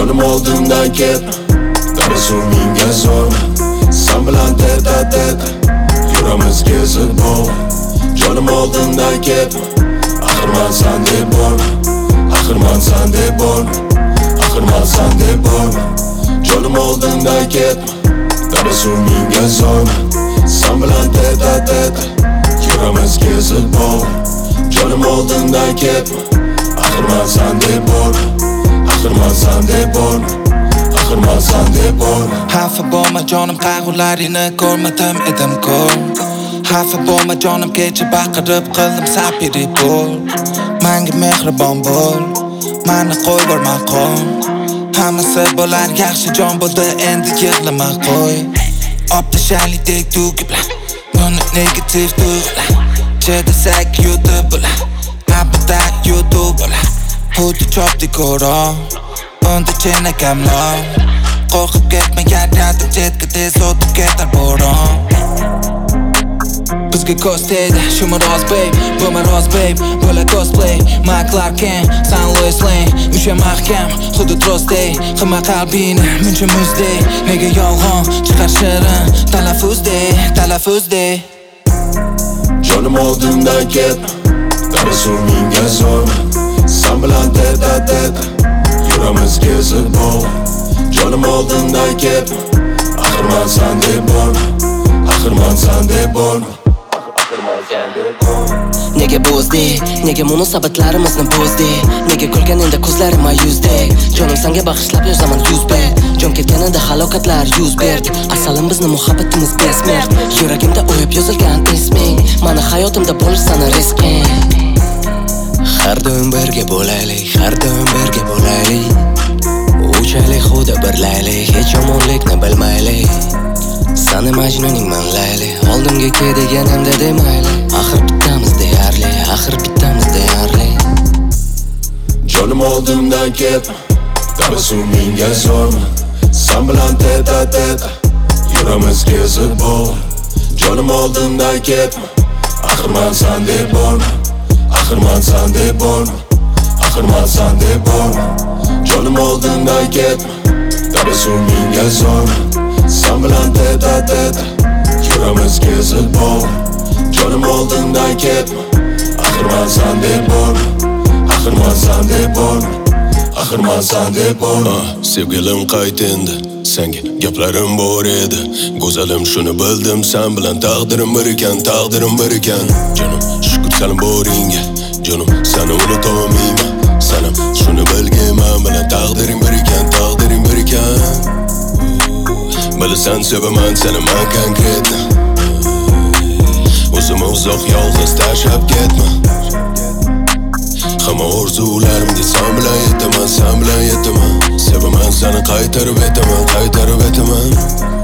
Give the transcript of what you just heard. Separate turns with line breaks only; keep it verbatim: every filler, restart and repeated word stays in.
Jonim oldimdan ketma, tabassumingga zo'rma. Sen bilan tet-a-tet yuramiz kezib bo'g'ib. Jonim oldimdan ketma, axir men sen deb borma. Axir men sen deb borma. Axir men sen deb borma. Jonim oldimdan ketma, tabassumingga zo'rma. Sen bilan tet-a-tet yuramiz kezib bo'g'ib. Jonim oldimdan ketma, axir men sen deb borma. Axir men sen deb borma. Axir men sen deb borma.
Xafa bo'lma jonim, qayg'ularingni ko'rmadim edim ko'p. Xafa bo'lma jonim, kecha baqirib qildim sapiri bo'l. Menga mehribon bo'l, meni qo'yver maqom. Hammasi bo'lar yaxshi jon bo'ldi, endi yig'lama qo'y. Optashalik tugiblar, buni negativ tuyg'ular. Chedasak YouTube bilan, abada YouTube bilan. Xuddi chopdi ko'ron, bunda chenakam-lon. Qo'rqib ketma, yaryadim chetga tez o'tib ketar bo'ron. Bizga ko'z tegdi, shumi rost babe, bo'lma rost babe, bo'la cosplay. Mark Clark Kent, San Lois Lane, o'sha mahkam, xuddi trostday. Qilma qalbini, muncha muzdey. Nega yolg'on chiqar shirin, talaffuzday, talaffuzday.
Jonim oldimdan ketma, tabassumingga zo'rma. Sen bilan tet-a-tet yuramiz kezib bo'g'ib. Jonim oldimdan ketma, axir men sen deb borma. Axir men sen deb borma.
Nega bo'zdek, nega munosabatlarimizni bo'zdek, nega kulganingda ko'zlarim mayuzdek. Jonim senga bag'ishlab yozaman yuz bet. Jon ketganida halokatlar yuz berdi. Asalim bizni muhabbatimiz besmert. Yuragimda o'yib yozilgan isming, mani hayotimda bo'lish sani risking. Har doim birga bo'laylik, har doim birga bo'laylik. Uchaylik xuddi birlaylik, hech yomonlikni bilmaylik. Sani majnuning man Layli, oldimga ke deganimda demayli. Axir bittamiz deyarli, axir bittamiz deyarli.
Jonim oldimdan ketma, tabassumingga zo'rma. Sen bilan tet-a-tet yuramiz kezib bo'g'ib. Jonim oldimdan ketma, axir men sen deb borma. Axir men sen deb borma. Axir men sen deb borma. Jonim oldimdan ketma, tabassumingga zo'rma. Sen bilan tet-a-tet yuramiz kezib bo'g'ib. Jonim oldimdan ketma, axir men sen deb borma. Axir men sen deb borma. Axir men sen deb borma. Sevgilim qayt endi, senga gaplarim bor edi. Go'zalim shuni bildim, sen bilan taqdirim bir ekan, taqdirim bir ekan. Jonim shukr salim boringga, jonim seni unutolmayman. Sanam shuni bilgin, men bilan taqdiring bir ekan, taqdiring bir ekan. Bilasan sevaman seni men konkret. O'zimni uzoq yolg'iz tashlab ketma. Hamma orzularimga sen bilan yetaman, sen bilan yetaman. Sevaman seni qaytarib etaman, qaytarib etaman.